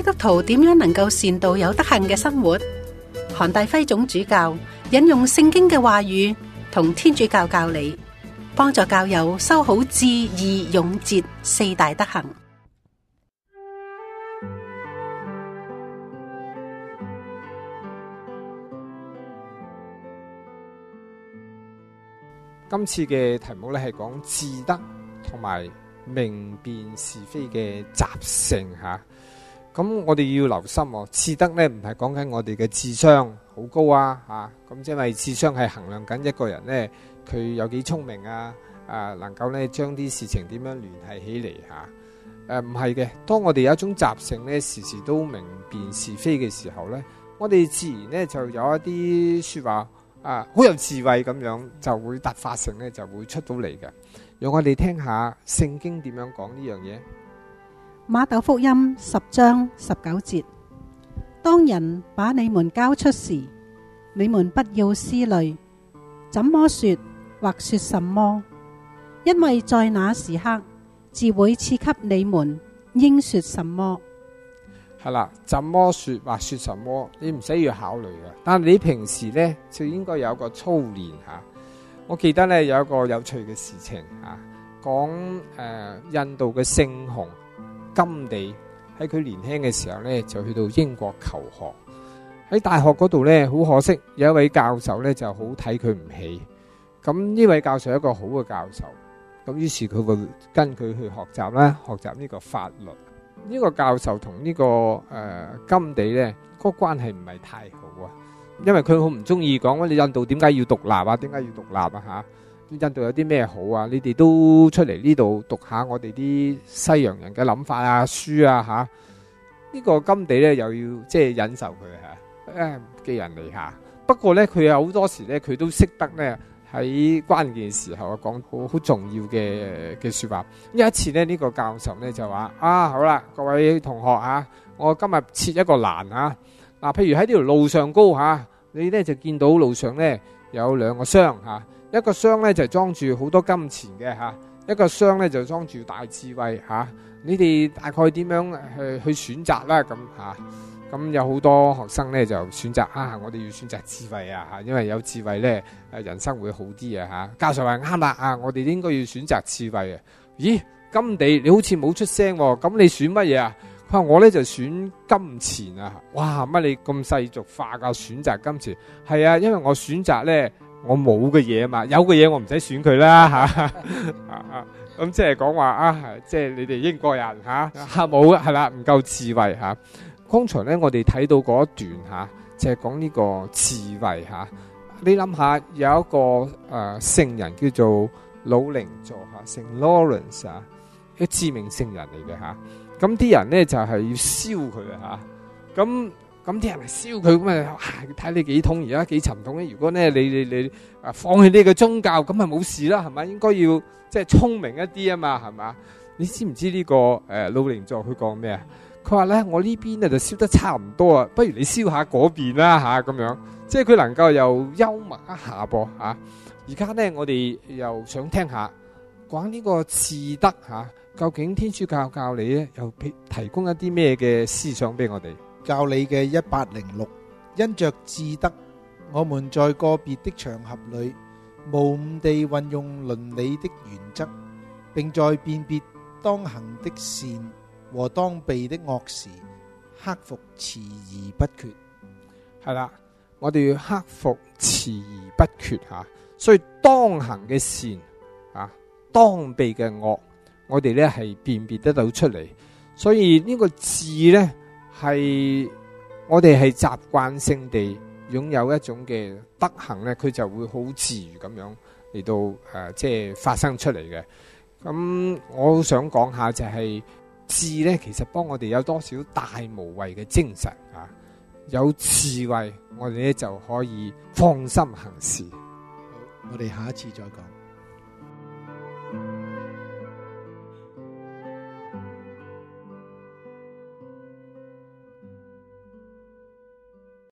督徒點樣能夠善道有德行嘅生活？韓大輝總主教引用聖經嘅話語同天主教教理，幫助教友修好智義勇節四大德行。 今次嘅題目咧係講智德同埋明辨是非嘅習性吓。咁我哋要留心智德咧唔係講緊我哋嘅智商好高啊吓。咁因為智商係衡量緊一個人咧佢有幾聰明啊，能夠咧將啲事情點樣聯繫起嚟吓。唔係嘅，當我哋有一種習性咧，時時都明辨是非嘅時候咧，我哋自然咧就有一啲說話好有智慧咁樣，就會突發性咧就會出到嚟嘅。讓我哋聽下聖經點樣講呢樣嘢。 馬竇福音10章19節：當人把你們交出時，你們不要思慮，怎麼說或說什麼，因為在那時刻，自會賜給你們應說什麼。 係啦，怎麼說或說什麼，你唔使要考慮嘅。但係你平時呢，就應該有個操練吓。我記得呢，有一個有趣嘅事情講印度嘅聖雄甘地喺佢年輕嘅時候呢，就去到英國求學。喺大學嗰度呢，好可惜有一位教授呢就好睇佢唔起。咁呢位教授係一個好嘅教授，咁於是佢會跟佢去學習啦，學習呢個法律。呢個教授同呢個甘地咧，個關係唔係太好啊，因為佢好唔中意講你印度點解要獨立啊？點解要獨立啊？吓，印度有啲咩好啊？你哋都出嚟呢度讀下我哋啲西洋人嘅諗法啊、書啊吓。呢個甘地咧又要即係忍受佢吓，寄人籬下。不過咧，佢有好多時咧，佢都識得咧。喺關鍵時候講好重要嘅說話。有一次呢，呢個教授呢就話好啦，各位同學我今日設一個欄譬如喺呢條路上高你呢就見到路上呢有兩個箱一個箱呢就裝住好多金錢嘅一個箱呢就裝住大智慧你哋大概點樣去選擇啦咁有好多學生咧就選擇我哋要選擇智慧因為有智慧咧人生會好啲教授話啱啦我哋應該要選擇智慧咦，甘地你好似冇出聲咁你選乜嘢佢話我咧就選金錢哇，乜你咁世俗化噶選擇金錢？係因為我選擇咧我冇嘅嘢嘛，有嘅嘢我唔使選佢啦咁即係講話即係你哋英國人冇係啦，唔夠智慧剛才咧，我哋睇到嗰一段就係講呢個智慧你諗下，有一個聖人叫做魯寧座聖 Lawrence 一知名聖人嚟嘅咁啲人咧就係要燒佢咁啲人嚟燒佢咁睇你幾痛而家幾沉痛咧。如果咧你放棄呢個宗教，咁咪冇事啦，係咪？應該要即係聰明一啲啊嘛，係嘛？你知唔知呢個魯寧座佢講咩佢話咧，我呢邊咧就燒得差唔多不如你燒下嗰邊啦咁樣，即係佢能夠又幽默一下噃而家咧，我哋又想聽下講呢個智德究竟天主教教理咧又提供一啲咩嘅思想俾我哋？ 教理嘅1806，因着智德，我們在個別的場合裏，無誤地運用倫理的原則，並在辨別當行的善和當避的惡時，克服遲疑不決。 係啦，我哋要克服遲疑不決所以當行嘅善當避嘅惡，我哋咧係辨別得到出嚟。所以呢個智咧係我哋係習慣性地擁有一種嘅德行咧，佢就會好自如咁樣嚟到即係發生出嚟嘅。咁我好想講下就係智咧，其實幫我哋有多少大無畏嘅精神有智慧，我哋咧就可以放心行事。 好，我哋下一次再講。